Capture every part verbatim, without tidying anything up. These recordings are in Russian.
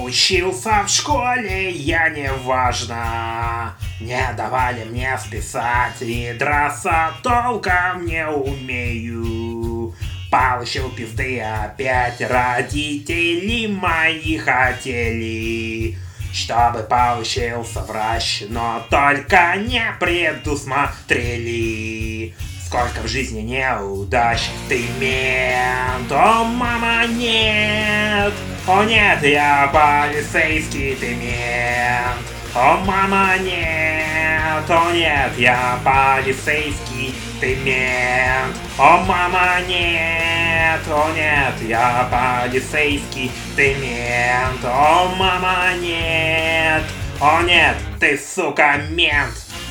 Учился в школе я неважно, не давали мне списать, и драться толком не умею. Получил пизды опять, родители мои хотели, чтобы получился врач, но только не предусмотрели. Сколько в жизни неудач, ты мент, о, мама, нет. О, нет, я полицейский, ты мент. О, мама, нет. О, нет, я полицейский, ты мент. О, мама, нет. О, нет, я полицейский, ты мент. О, мама, нет. О, нет, ты, сука, мент.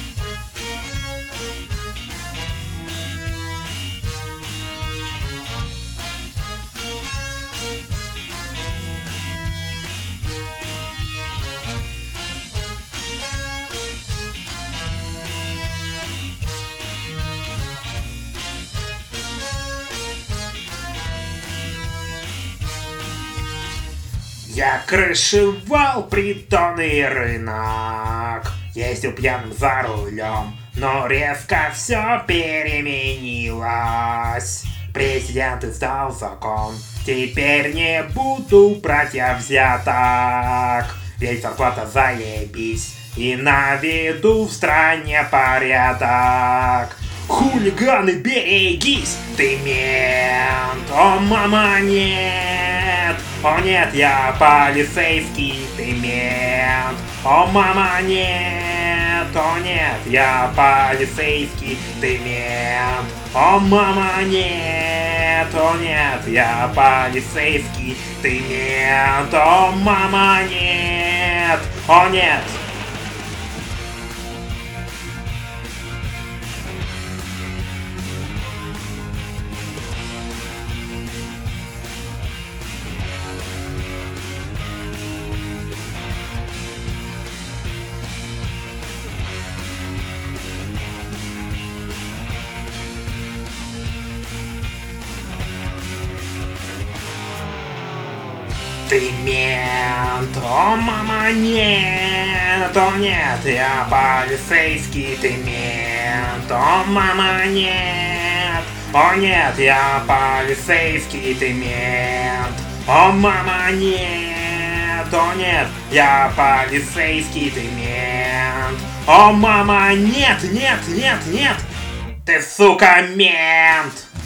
Я крышевал притон и рынок, ездил пьяным за рулем, но резко все переменилось. Президент издал закон, теперь не буду брать я взяток, ведь зарплата заебись, и наведу в стране порядок. Хулиганы, берегись, ты мент, о, мама, нет. О, нет, я полицейский, ты мент. О, мама, нет. О, нет, я полицейский, ты мент. О, мама, нет. О, нет, я полицейский, ты мент. О, мама, нет. О, нет. Ты мент, о, мама, нет, о, нет, я полицейский, ты мент, о, мама, нет, о, нет, я полицейский, ты мент, о, мама, нет, о, нет, я полицейский, ты мент, о, мама, нет, нет, нет, нет, ты, сука, мент.